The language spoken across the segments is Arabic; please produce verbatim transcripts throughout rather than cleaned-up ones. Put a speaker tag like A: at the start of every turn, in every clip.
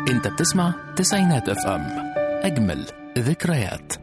A: انت بتسمع تسعينات اف ام، اجمل ذكريات.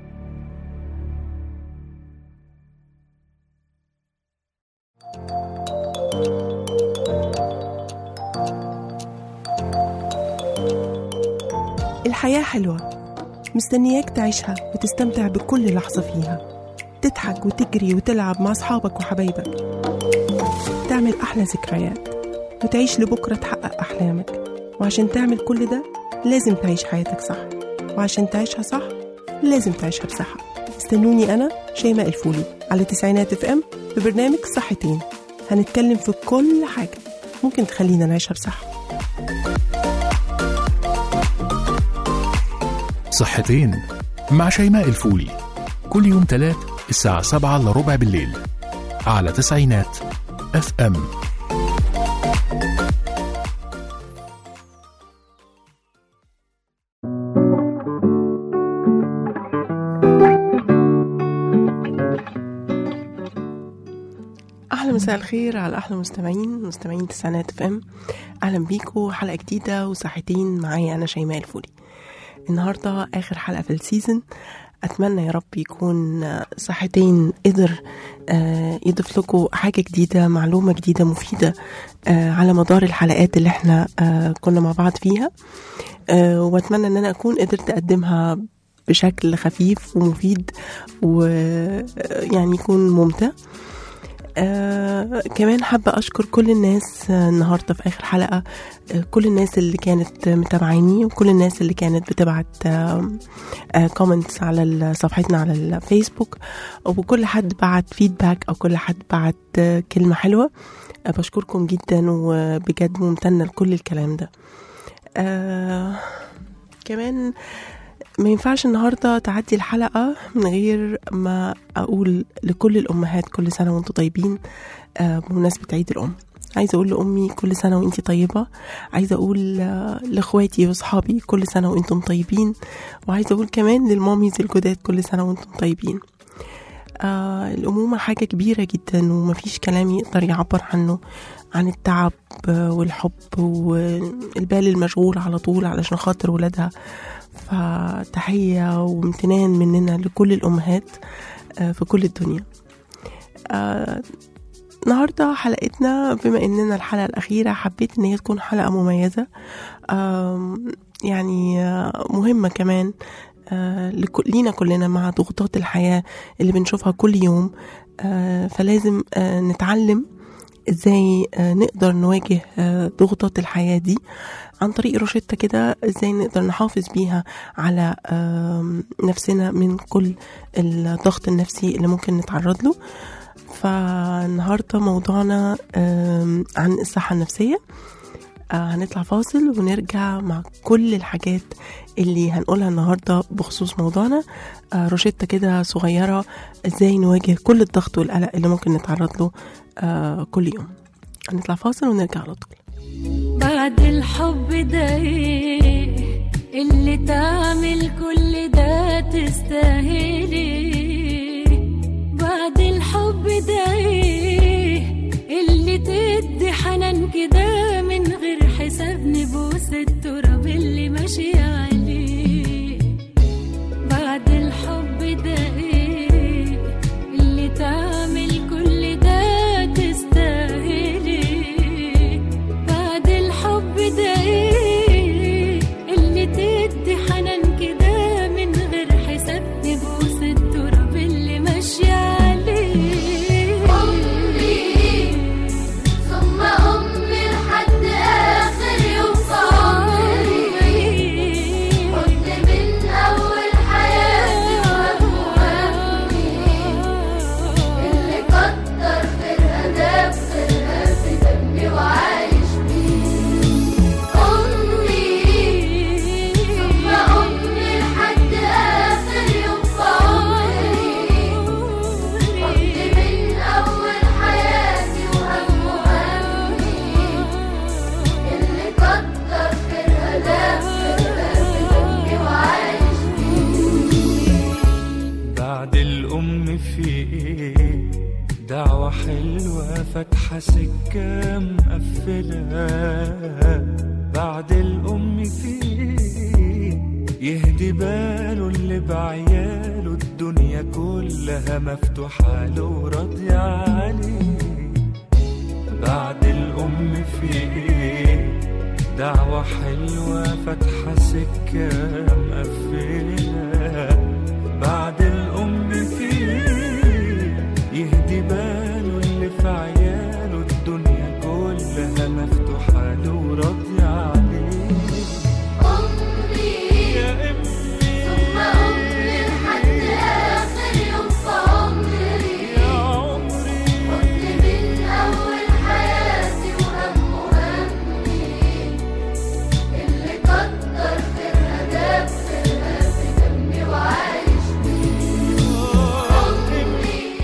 B: الحياة حلوة، مستنياك تعيشها وتستمتع بكل لحظة فيها، تضحك وتجري وتلعب مع أصحابك وحبايبك، تعمل أحلى ذكريات وتعيش لبكرة تحقق أحلامك. وعشان تعمل كل ده لازم تعيش حياتك صح، وعشان تعيشها صح لازم تعيشها بصحة. استنوني أنا شيماء الفولي على تسعينات اف ام في برنامج صحتين، هنتكلم في كل حاجة ممكن تخلينا نعيشها بصحة.
A: صحتين مع شيماء الفولي، كل يوم تلات الساعة سبعة إلا ربع بالليل على تسعينات اف ام.
B: أهلا، مساء الخير على أحلى مستمعين مستمعين تسعينات اف ام. أهلا بيكم حلقة جديدة وصحتين معايا أنا شيماء الفولي. النهاردة آخر حلقة في السيزن، أتمنى يا رب يكون صحتين قدر يضيف لكم حاجة جديدة، معلومة جديدة مفيدة على مدار الحلقات اللي احنا كنا مع بعض فيها، وأتمنى أن أنا أكون قدرت أقدمها بشكل خفيف ومفيد ويعني يكون ممتع. آه، كمان حابة أشكر كل الناس آه، النهاردة في آخر حلقة، آه، كل الناس اللي كانت متابعيني وكل الناس اللي كانت بتبعت آه، آه، كومنتس على صفحتنا على الفيسبوك، وكل حد بعت فيدباك أو كل حد بعت آه، كلمة حلوة. آه، بشكركم جدا وبجد ممتنة لكل الكلام ده. آه، كمان ما ينفعش النهاردة تعدي الحلقة من غير ما أقول لكل الأمهات كل سنة وانتوا طيبين. آه بمناسبة عيد الأم، عايزة أقول لأمي كل سنة وانتي طيبة، عايزة أقول آه لأخواتي وصحابي كل سنة وانتم طيبين، وعايزة أقول كمان للماميز الجداد كل سنة وانتم طيبين. آه الأمومة حاجة كبيرة جدا ومفيش كلام يقدر يعبر عنه، عن التعب والحب والبال المشغول على طول علشان خاطر ولادها. فتحية وامتنان مننا لكل الأمهات في كل الدنيا. آه، النهاردة حلقتنا بما أننا الحلقة الأخيرة حبيت أن هي تكون حلقة مميزة، آه، يعني آه، مهمة كمان آه، لينا كلنا مع ضغوطات الحياة اللي بنشوفها كل يوم. آه، فلازم آه، نتعلم ازاي نقدر نواجه ضغوطات الحياة دي عن طريق روشتة كده، ازاي نقدر نحافظ بيها على نفسنا من كل الضغط النفسي اللي ممكن نتعرض له. فالنهاردة موضوعنا عن الصحة النفسية. هنطلع فاصل ونرجع مع كل الحاجات اللي هنقولها النهاردة بخصوص موضوعنا، روشتة كده صغيرة ازاي نواجه كل الضغط والقلق اللي ممكن نتعرض له آه كل يوم. هنطلع فاصل ونرجع على طول.
C: بعد الحب ده اللي تعمل كل ده تستاهلي، بعد الحب ده اللي تدي حنان كده من غير حساب نبوس التراب اللي ماشي عليه، بعد الحب ده اللي تعمل كل ده تستاهلي، بعد الحب ده اللي تدي حنان كده من غير حساب نبوس التراب اللي ماشي عليه. أمي ثم أمي لحد آخر يوم في عمري، كنت من أول حياتي وهمي اللي كتر خيرها ده بخيرها في دمي وعايش بيه. أمي ثم أمي لحد آخر يوم في عمري، كنت من أول حياتي وهم وهمي اللي كتر خيرها ده بخيرها في دمي وعايش بيه.
D: بعد الأم في إيه؟ دعوة حلوة فاتحة سكة مقفلة. بعد الأم في إيه؟ يهدي باله اللي بعياله الدنيا كلها مفتوحة له وراضية عليه. بعد الأم في ايه؟ دعوة حلوة فاتحة سكة مقفلة. بعد الأم في ايه؟ يهدي باله اللي في عياله الدنيا كلها مفتوحة له وراضية عليه.
C: أمي
D: يا أمي
C: ثم أمي لحد آخر يوم في عمري.
D: يا عمري
C: حزن من أول حياتي وهم همي، اللي قدر خيرها جاب خيرها في دمي وعايش بيه. أمي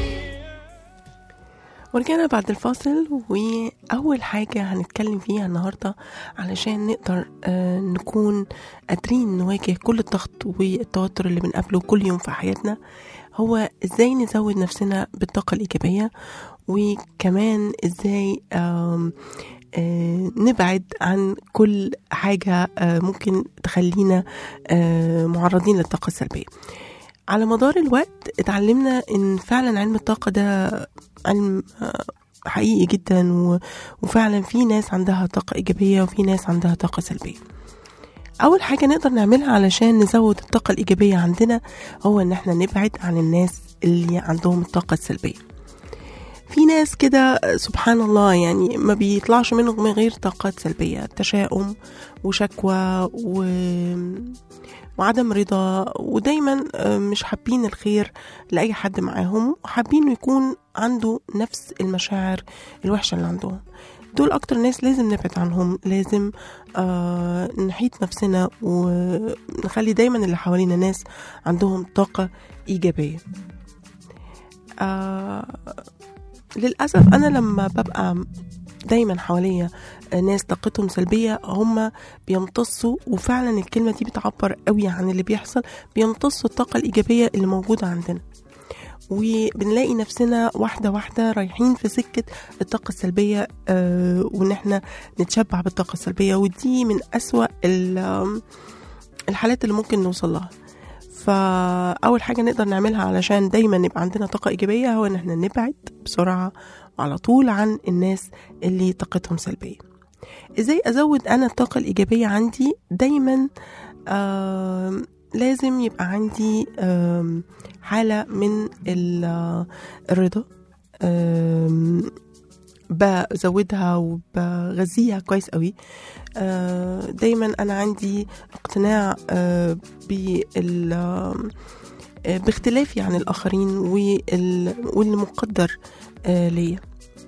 B: ورجعنا بعد الفاصل، وأول حاجة هنتكلم فيها النهاردة علشان نقدر آه، نكون قادرين نواجه كل الضغط والتوتر اللي بنقابله كل يوم في حياتنا، هو ازاي نزود نفسنا بالطاقة الإيجابية، وكمان ازاي آم، آه، نبعد عن كل حاجة آه، ممكن تخلينا آه، معرضين للطاقة السلبية. على مدار الوقت اتعلمنا ان فعلا علم الطاقة ده علم آه، حقيقي جدا، و- وفعلا في ناس عندها طاقة إيجابية وفي ناس عندها طاقة سلبية. أول حاجة نقدر نعملها علشان نزود الطاقة الإيجابية عندنا هو إن احنا نبعد عن الناس اللي عندهم الطاقة السلبية. في ناس كده سبحان الله يعني ما بيطلعش منهم من غير طاقات سلبية، تشاؤم وشكوى و... وعدم رضا، ودايما مش حابين الخير لأي حد معاهم، وحابين يكون عنده نفس المشاعر الوحشة اللي عندهم. دول أكتر ناس لازم نبعد عنهم، لازم آه نحيط نفسنا ونخلي دايما اللي حوالينا ناس عندهم طاقة إيجابية. آه للأسف أنا لما ببقى دايما حواليا ناس طاقتهم سلبية، هم بيمتصوا، وفعلا الكلمة دي بتعبر قوي عن اللي بيحصل، بيمتصوا الطاقة الإيجابية اللي موجودة عندنا، وبنلاقي نفسنا واحدة واحدة رايحين في سكة الطاقة السلبية، آه وإن احنا نتشبع بالطاقة السلبية، ودي من أسوأ الحالات اللي ممكن نوصل لها. فأول حاجة نقدر نعملها علشان دايما نبقى عندنا طاقة إيجابية هو إن احنا نبعد بسرعة وعلى طول عن الناس اللي طاقتهم سلبية. إزاي أزود أنا الطاقة الإيجابية عندي؟ دايما آه لازم يبقى عندي آه حالة من الرضا، آه بزودها وبغذيها كويس قوي. آه دايما أنا عندي اقتناع آه بال باختلافي عن الآخرين واللي مقدر آه ليا.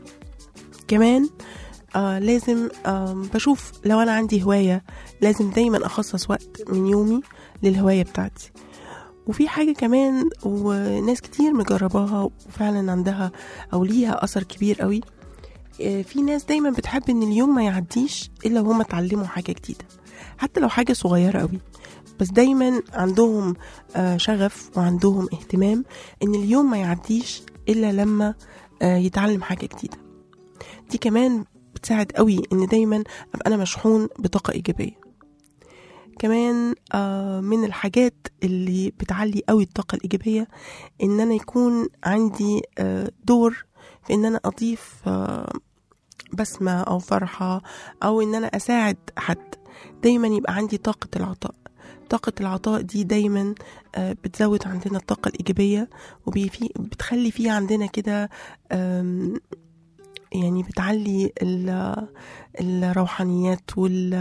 B: كمان آه لازم آه بشوف لو أنا عندي هواية لازم دايما أخصص وقت من يومي للهواية بتاعتي. وفي حاجة كمان وناس كتير مجرباها وفعلا عندها أو ليها أثر كبير قوي، آه في ناس دايما بتحب إن اليوم ما يعديش إلا وهم اتعلموا حاجة جديدة، حتى لو حاجة صغيرة قوي، بس دايما عندهم آه شغف وعندهم اهتمام إن اليوم ما يعديش إلا لما آه يتعلم حاجة جديدة. دي كمان بتساعد قوي إن دايما أبقى أنا مشحون بطاقة إيجابية. كمان آه من الحاجات اللي بتعلي قوي الطاقة الإيجابية إن أنا يكون عندي آه دور في إن أنا أضيف آه بسمة أو فرحة، أو إن أنا أساعد حد. دايما يبقى عندي طاقة العطاء. طاقة العطاء دي دايما آه بتزود عندنا الطاقة الإيجابية، وبتخلي فيه عندنا كده يعني بتعلي الروحانيات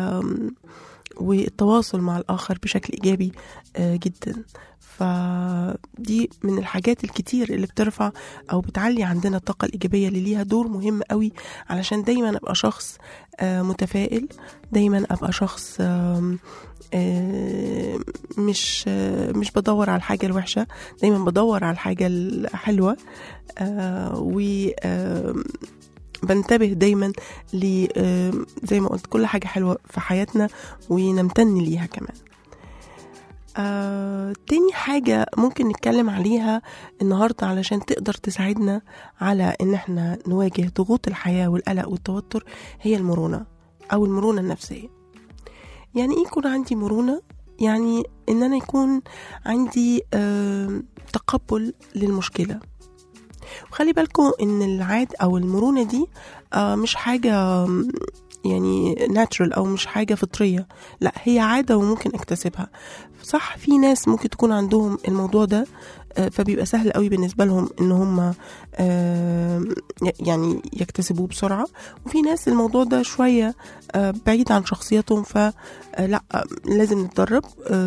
B: والتواصل مع الآخر بشكل إيجابي جدا. فدي من الحاجات الكتير اللي بترفع أو بتعلي عندنا الطاقة الإيجابية اللي ليها دور مهم قوي، علشان دايما أبقى شخص متفائل، دايما أبقى شخص مش مش بدور على الحاجة الوحشة، دايما بدور على الحاجة الحلوة، و بنتبه دايما ل زي ما قلت كل حاجة حلوة في حياتنا ونمتن ليها كمان. آه، تاني حاجة ممكن نتكلم عليها النهاردة علشان تقدر تساعدنا على ان احنا نواجه ضغوط الحياة والقلق والتوتر هي المرونة او المرونة النفسية. يعني ايه يكون عندي مرونة؟ يعني ان انا يكون عندي آه تقبل للمشكلة. وخلي بالكم ان العاد او المرونة دي آه مش حاجة يعني ناتشرال او مش حاجة فطرية، لا هي عادة وممكن اكتسبها. صح في ناس ممكن تكون عندهم الموضوع ده فبيبقى سهل قوي بالنسبة لهم ان هم يعني يكتسبوه بسرعة، وفي ناس الموضوع ده شوية بعيد عن شخصيتهم، فلا لازم نتدرب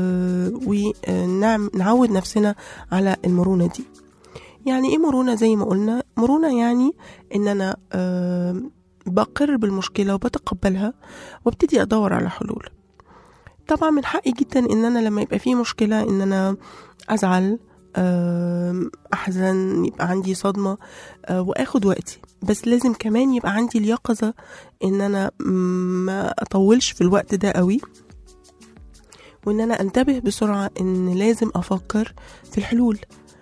B: ونعود نفسنا على المرونة دي. يعني ايه مرونة؟ زي ما قلنا مرونة يعني ان انا بقر بالمشكلة وبتقبلها وابتدي ادور على حلول. طبعا من حقي جدا ان انا لما يبقى فيه مشكلة ان انا ازعل، احزن، يبقى عندي صدمة واخد وقتي، بس لازم كمان يبقى عندي اليقظة ان انا ما اطولش في الوقت ده قوي، وان انا انتبه بسرعة ان لازم افكر في الحلول.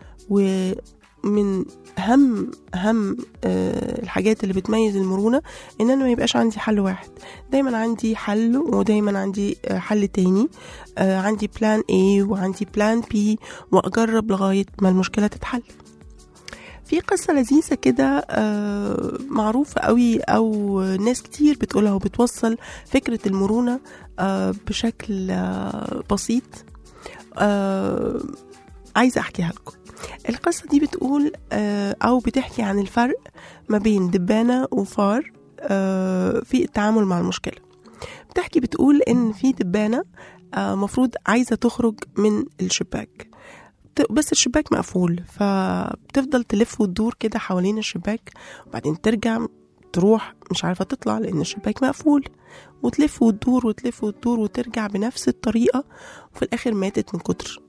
B: ومن اهم اهم أه الحاجات اللي بتميز المرونة ان انا ما يبقاش عندي حل واحد، دايما عندي حل ودايما عندي حل تاني، أه عندي بلان A وعندي بلان B، واجرب لغاية ما المشكلة تتحل. في قصة لذيذة كده أه معروفة قوي او ناس كتير بتقولها وبتوصل فكرة المرونة أه بشكل أه بسيط، أه عايزة احكيها لكم. القصة دي بتقول أو بتحكي عن الفرق ما بين دبانة وفار في التعامل مع المشكلة. بتحكي بتقول إن في دبانة مفروض عايزة تخرج من الشباك، بس الشباك مقفول، فبتفضل تلف وتدور كده حوالين الشباك، وبعدين ترجع تروح مش عارفة تطلع لأن الشباك مقفول، وتلف وتدور وتلف وتدور وترجع بنفس الطريقة، وفي الآخر ماتت من كتر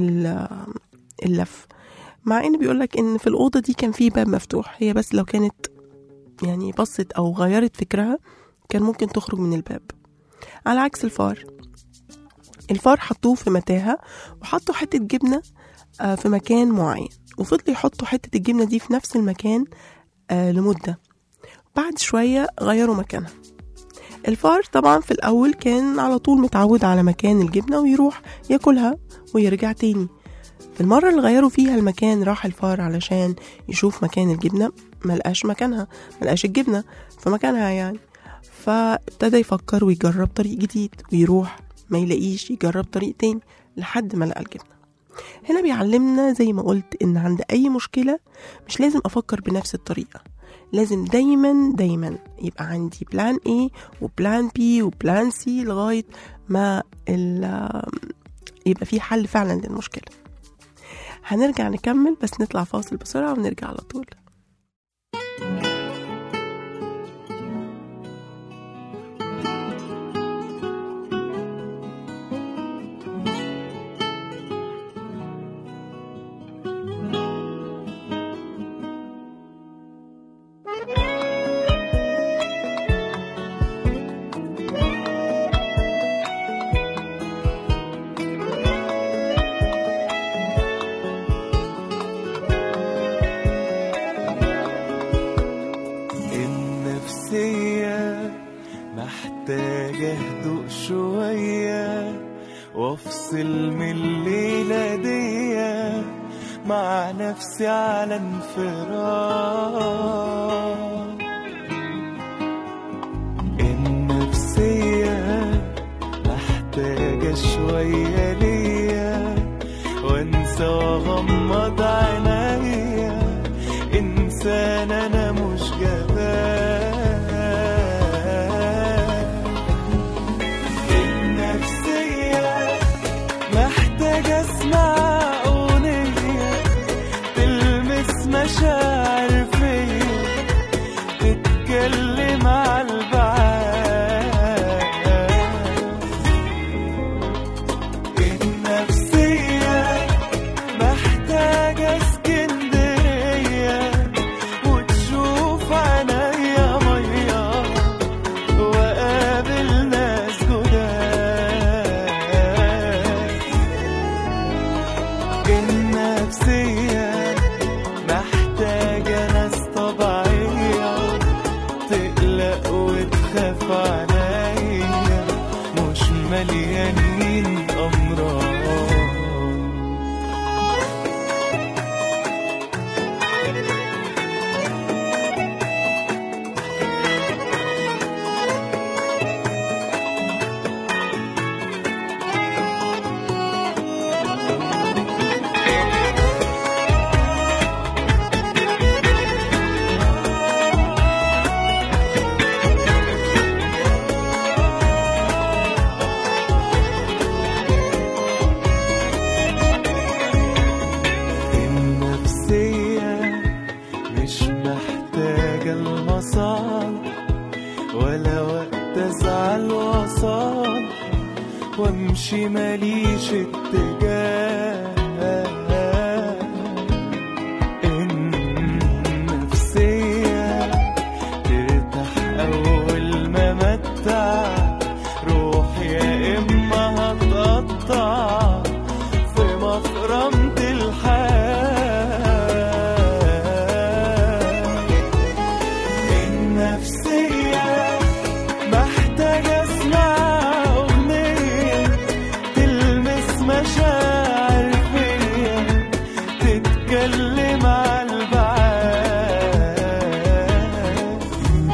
B: اللف. مع ان بيقولك ان في الأوضة دي كان في باب مفتوح، هي بس لو كانت يعني بصت او غيرت فكرها كان ممكن تخرج من الباب. على عكس الفار، الفار حطوه في متاهة وحطوا حتة جبنة في مكان معين، وفضلوا يحطوا حتة الجبنة دي في نفس المكان لمدة، بعد شوية غيروا مكانها. الفار طبعا في الأول كان على طول متعود على مكان الجبنة ويروح ياكلها ويرجع تاني. في المرة اللي غيروا فيها المكان راح الفار علشان يشوف مكان الجبنة، ملقاش مكانها، ملقاش الجبنة في مكانها يعني، فابتدى يفكر ويجرب طريق جديد، ويروح ما يلاقيش، يجرب طريق تاني لحد ما لقى الجبنة. هنا بيعلمنا زي ما قلت ان عند اي مشكلة مش لازم افكر بنفس الطريقة، لازم دايما دايما يبقى عندي بلان A وبلان B وبلان C لغاية ما يبقى في حل فعلا للمشكلة. هنرجع نكمل، بس نطلع فاصل بسرعة ونرجع على طول.
D: محتاجة هدوء شوية وافصل من الليلة دي مع نفسي على انفراد. النفسية محتاجة شوية ليا وانسى واغمض عينيا، انسان انا مش جبان. اسمع أغنية تلمس مشاعر فيا، تتكلم على البعاد. النفسية محتاجة ازعل واصال وامشي ماليش اتجاه. النفسية ترتاح اول ما متع روحي يا اما هتقطع في مفرمة الحياة. النفسية محتاجة اسمع اغنية تلمس مشاعر فيا تتكلم على البعاد.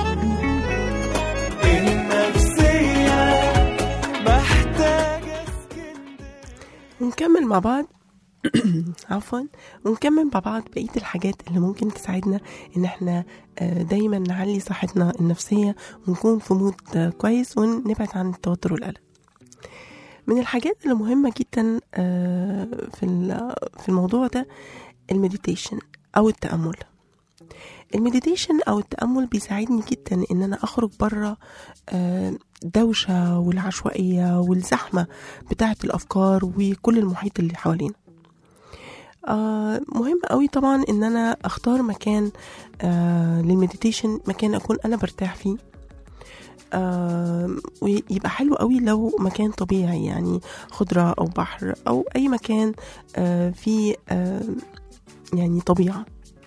D: النفسية محتاجة
B: ونكمل مع بعض عفوا ونكمل مع بعض بقية الحاجات اللي ممكن تساعدنا ان احنا آه، دايما نعلي صحتنا النفسية ونكون في مود آه، كويس ونبعد عن التوتر والقلق. من الحاجات اللي مهمة جدا آه، في ال- في الموضوع ده المديتيشن او التأمل. المديتيشن او التأمل بيساعدني جدا ان انا اخرج بره الدوشة والعشوائية والزحمة بتاعة الافكار وكل المحيط اللي حوالينا. آه مهم قوي طبعا ان انا اختار مكان آه للمديتيشن، مكان اكون انا برتاح فيه. آه ويبقى حلو قوي لو مكان طبيعي، يعني خضرة او بحر او اي مكان آه فيه آه يعني طبيعة.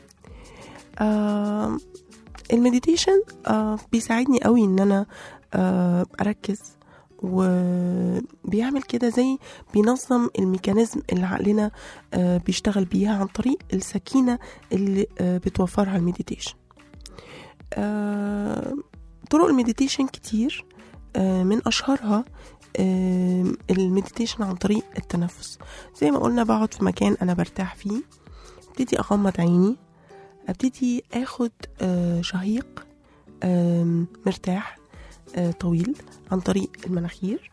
B: آه المديتيشن آه بيساعدني قوي ان انا آه اركز، وبيعمل كده زي بينظم الميكانيزم اللي عقلنا آه بيشتغل بيها عن طريق السكينة اللي آه بتوفرها المديتيشن. آه طرق المديتيشن كتير، آه من اشهرها آه المديتيشن عن طريق التنفس. زي ما قلنا بقعد في مكان انا برتاح فيه، ابتدي اغمض عيني، ابتدي اخد آه شهيق آه مرتاح آه طويل عن طريق المناخير،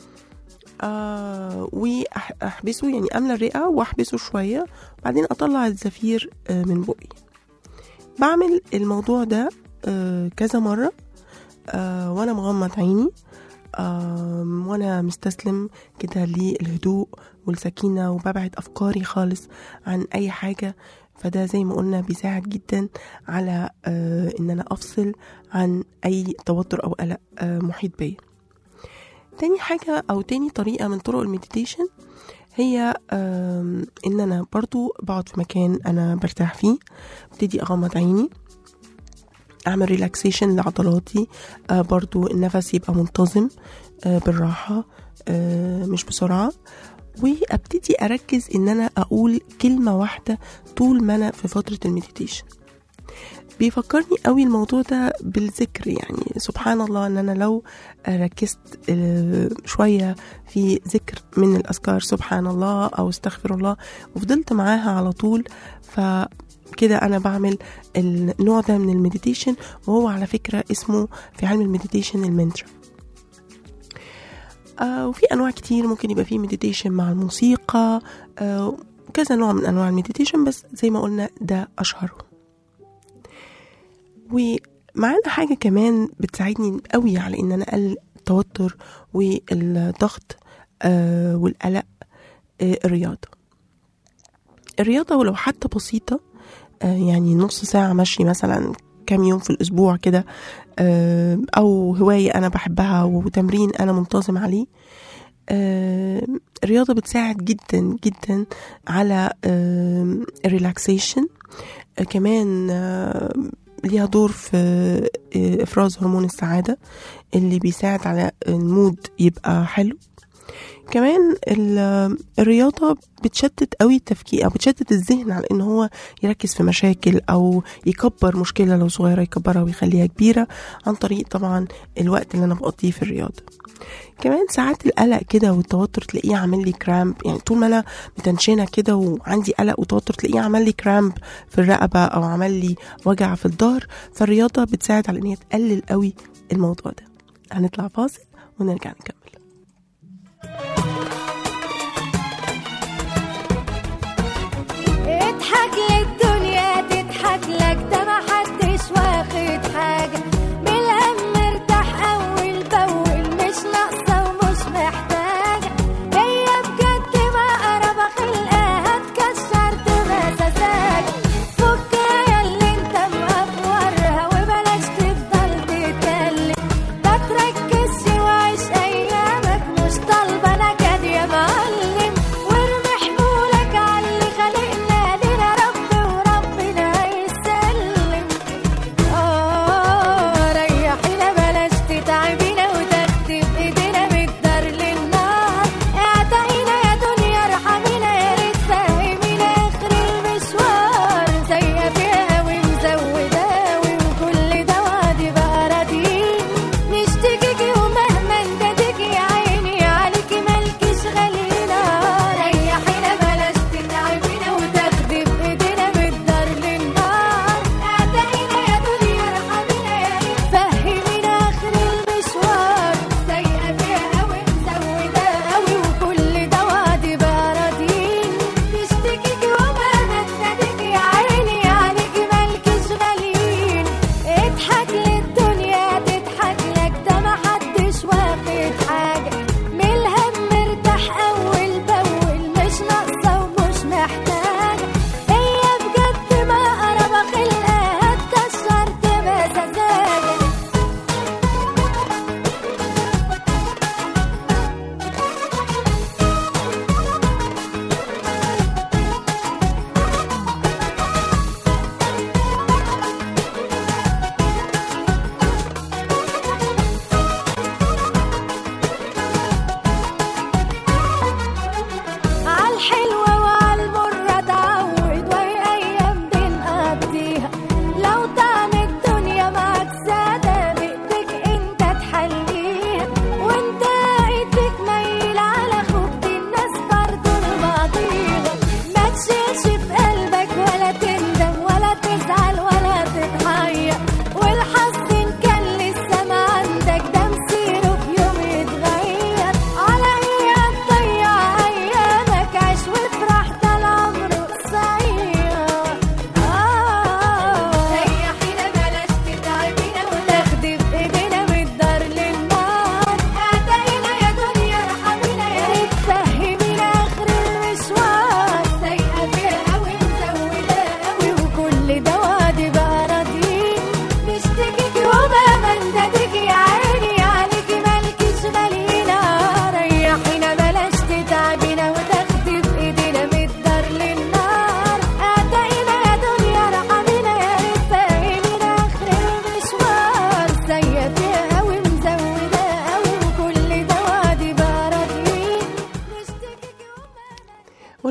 B: آه واحبسه، يعني املى الرئة واحبسه شوية، بعدين اطلع الزفير آه من بقي. بعمل الموضوع ده آه كذا مرة آه وانا مغمض عيني، آه وانا مستسلم كده للهدوء والسكينة، وببعد افكاري خالص عن اي حاجة. فده زي ما قلنا بيساعد جدا على آه ان انا افصل عن اي توتر او قلق آه محيط بيا. تاني حاجة او تاني طريقة من طرق المديتيشن هي آه ان انا برضو بقعد في مكان انا برتاح فيه، ابتدي اغمض عيني، اعمل ريلاكسيشن لعضلاتي، آه برضو النفس يبقى منتظم آه بالراحة آه مش بسرعة، وابتدي اركز ان انا اقول كلمة واحدة طول ما انا في فترة المديتيشن. بيفكرني قوي الموضوع ده بالذكر، يعني سبحان الله ان انا لو ركزت شوية في ذكر من الاذكار سبحان الله او استغفر الله وفضلت معاها على طول، فكده انا بعمل النوع ده من المديتيشن، وهو على فكرة اسمه في علم المديتيشن المنترا. آه وفي انواع كتير، ممكن يبقى فيه مديتيشن مع الموسيقى، آه كذا نوع من انواع المديتيشن، بس زي ما قلنا ده اشهرهم. ومعانا حاجة كمان بتساعدني قوي على ان انا اقلل التوتر والضغط آه والقلق، آه الرياضة. الرياضة ولو حتى بسيطة، آه يعني نص ساعة مشي مثلا كام يوم في الأسبوع كده، أو هواية أنا بحبها وتمرين أنا منتظم عليه. الرياضة بتساعد جدا جدا على الريلاكسيشن، كمان ليها دور في إفراز هرمون السعادة اللي بيساعد على المود يبقى حلو. كمان الرياضة بتشتت قوي التفكير، أو بتشتت الذهن على إن هو يركز في مشاكل أو يكبر مشكلة لو صغيرة يكبرها ويخليها كبيرة، عن طريق طبعا الوقت اللي أنا بقضيه في الرياضة. كمان ساعات القلق كده والتوتر تلاقيه عامل لي كرامب، يعني طول ما أنا متنشنة كده وعندي قلق وتوتر تلاقيه عمل لي كرامب في الرقبة أو عمل لي وجع في الظهر. فالرياضة بتساعد على إن هي تقلل قوي الموضوع ده. هنطلع فاصل ونرجع نكمل.
E: اضحك للدنيا تضحك لك، ده محدش واخد حاجة، بالهم مرتاح أول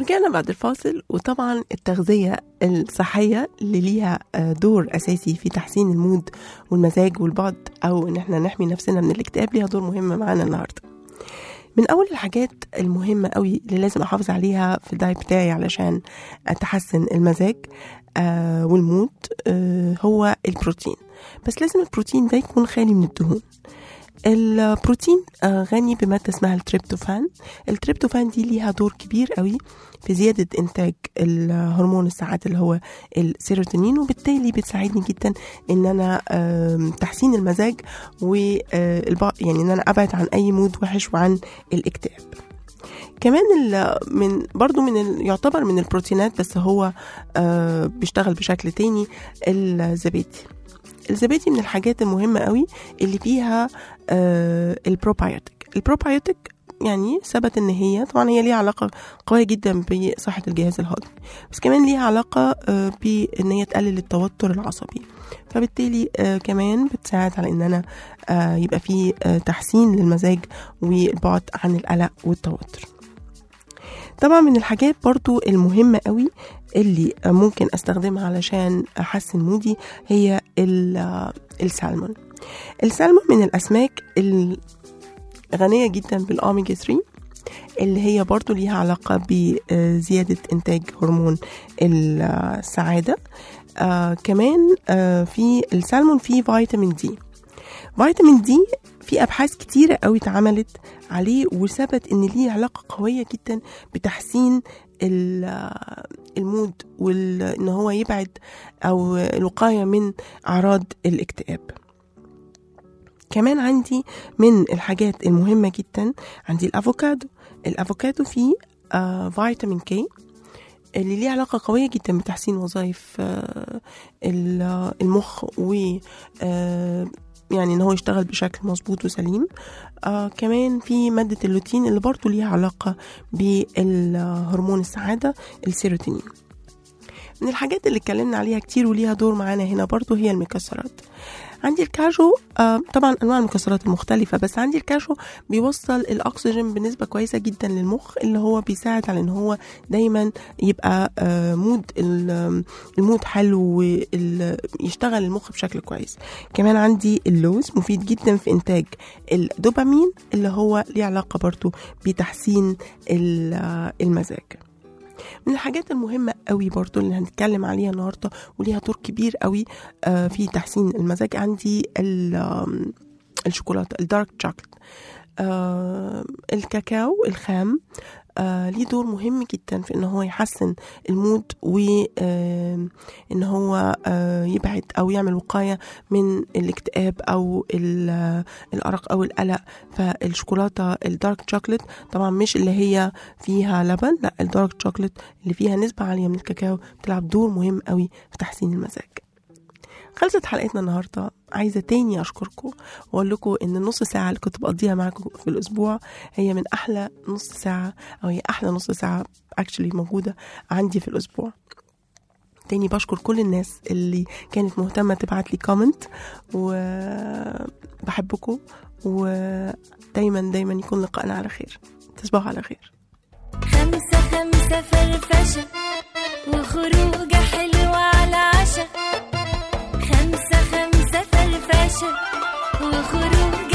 B: ورجعنا بعد الفاصل. وطبعا التغذية الصحية اللي ليها دور أساسي في تحسين المود والمزاج والبعد أو إن احنا نحمي نفسنا من الاكتئاب ليها دور مهم معانا النهاردة. من أول الحاجات المهمة قوي اللي لازم أحافظ عليها في الدايت بتاعي علشان أتحسن المزاج آه والمود آه هو البروتين. بس لازم البروتين ده يكون خالي من الدهون. البروتين غني بمادة اسمها التريبتوفان. التريبتوفان دي ليها دور كبير قوي في زيادة إنتاج الهرمون السعادة اللي هو السيروتونين، وبالتالي بتساعدني جدا إن أنا تحسين المزاج و يعني إن أنا أبعد عن أي مود وحش وعن الاكتئاب. كمان من برضو من يعتبر من البروتينات بس هو بيشتغل بشكل تاني الزبادي. الزبادي من الحاجات المهمة قوي اللي فيها آه البروبايوتيك. البروبايوتيك يعني ثبت ان هي طبعا هي ليها علاقة قوية جدا بصحة الجهاز الهضمي، بس كمان ليها علاقة آه بان هي تقلل التوتر العصبي، فبالتالي آه كمان بتساعد على ان انا آه يبقى فيه آه تحسين للمزاج والبعد عن القلق والتوتر. طبعا من الحاجات برضو المهمة قوي اللي ممكن استخدمها علشان احسن مودي هي السالمون. السالمون من الاسماك الغنية جدا بالاوميجا ثلاثة اللي هي برضو ليها علاقة بزيادة انتاج هرمون السعادة. آه كمان آه في السالمون فيه فيتامين دي. فيتامين دي في أبحاث كتيرة قوي اتعملت عليه وثبت إن ليه علاقة قوية جدا بتحسين المود وإن هو يبعد أو الوقاية من أعراض الاكتئاب. كمان عندي من الحاجات المهمة جدا عندي الأفوكادو. الأفوكادو فيه آه فيتامين كي اللي ليه علاقة قوية جدا بتحسين وظائف آه المخ و آه يعني ان هو يشتغل بشكل مظبوط وسليم. آه كمان في مادة اللوتين اللي برضو ليها علاقة بالهرمون السعادة السيروتونين. من الحاجات اللي اتكلمنا عليها كتير وليها دور معانا هنا برضو هي المكسرات. عندي الكاجو آه طبعا انواع المكسرات المختلفة، بس عندي الكاجو بيوصل الاكسجين بنسبة كويسة جدا للمخ اللي هو بيساعد على ان هو دايما يبقى آه مود المود حلو ويشتغل المخ بشكل كويس. كمان عندي اللوز مفيد جدا في انتاج الدوبامين اللي هو ليه علاقة برضو بتحسين المزاج. من الحاجات المهمة قوي برضو اللي هنتكلم عليها النهاردة وليها دور كبير قوي في تحسين المزاج عندي الشوكولاتة الدارك شوكولات. الكاكاو الخام آه ليه دور مهم جدا في ان هو يحسن المود وان آه هو آه يبعد او يعمل وقاية من الاكتئاب او الارق او القلق. فالشوكولاتة الدارك شوكولات طبعا مش اللي هي فيها لبن، لا الدارك شوكولات اللي فيها نسبة عالية من الكاكاو بتلعب دور مهم قوي في تحسين المزاج. خلصت حلقتنا النهاردة. عايزة تاني أشكركم وأقول لكم إن النص ساعة اللي كنت بقضيها معكم في الأسبوع هي من أحلى نص ساعة أو هي أحلى نص ساعة actually موجودة عندي في الأسبوع. تاني بشكر كل الناس اللي كانت مهتمة تبعت لي كومنت، وبحبكم ودايما دايما يكون لقائنا على خير. تصبحوا على خير.
E: خمسة خمسة فرفشة وخروجة حلوة على عشا. خمسة خمسة فرفشة وخروجة